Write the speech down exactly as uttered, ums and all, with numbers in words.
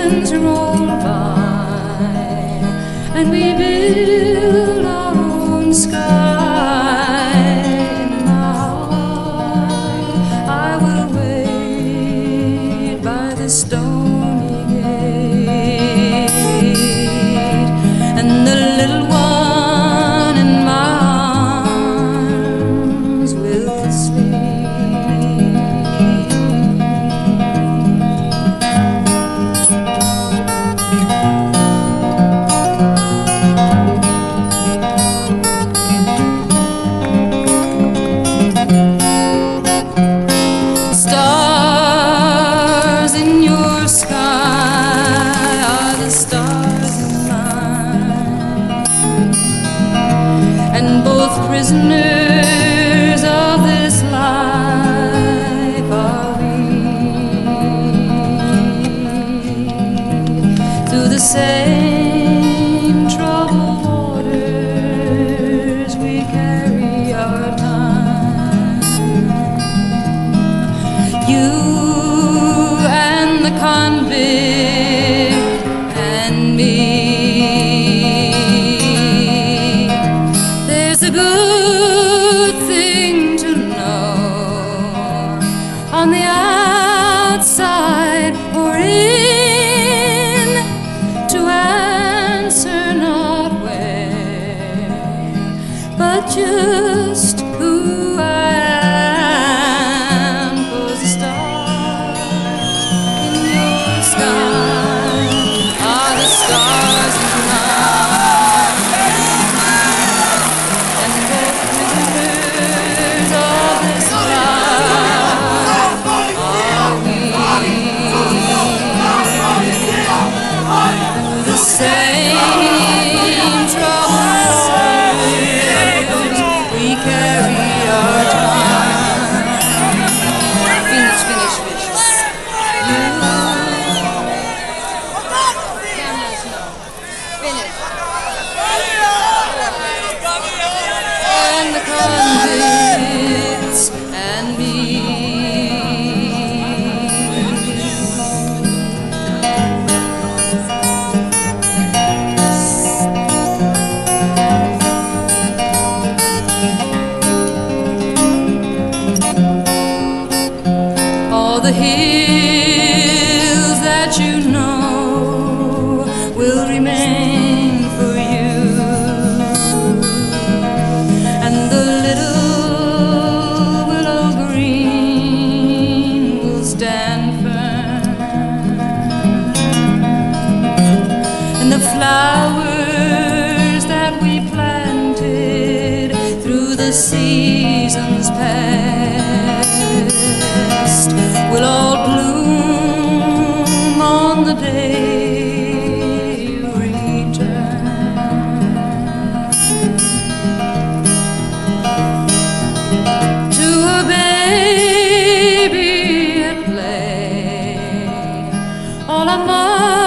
seasons roll by and we build our own sky. In my heart I will wait by the stony gate, and the little one in my arms will sleep. Stars in your sky are the stars in mine, and both prisoners of this life are we. Through the same troubled waters we carry our time. You and the convict and me. There's a good thing to know on the outside or in, to answer not where, but just who I am. 'Cause the stars in your sky are the stars in mine, and both prisoners of this life are we. Through the same troubled waters we carry our time. Finish, finish, finish. You. Cameras, no. Finish. And the convicts and me. All the hills that you know will remain for you, and the little willow green will stand firm, and the flowers that we planted through the seasons past will all bloom on the day you return. To a baby at play, all of my